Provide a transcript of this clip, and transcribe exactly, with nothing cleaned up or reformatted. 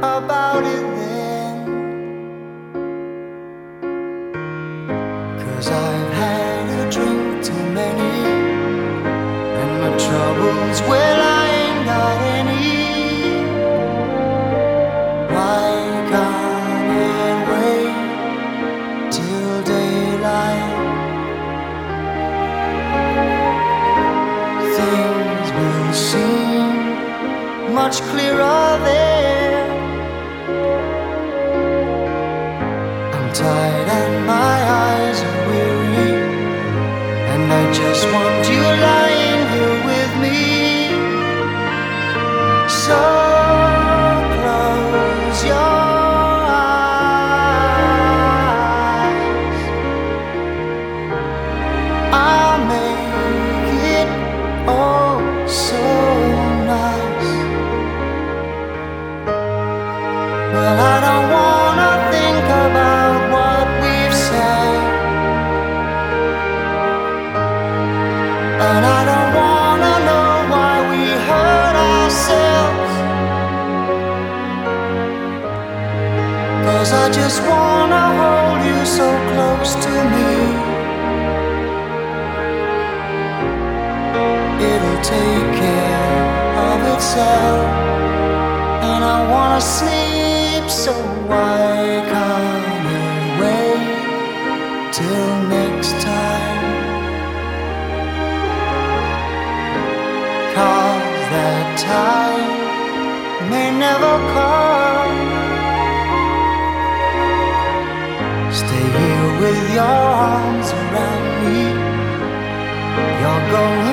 about it then, 'cause I've had a drink too many, and my troubles, well, I ain't got any. Why can't it wait till daylight? Things will seem much clearer there. I'm tired and my eyes are weary, and I just want you lying here with me. So close your eyes, I'll make it oh so nice. Well, I don't wanna think about what we've said, and I don't wanna know why we hurt ourselves, 'cause I just wanna hold you so close to me. It'll take care of itself, and I wanna sleep, so why can't it wait till next time? 'Cause that time may never come. Stay here with your arms around me. You're going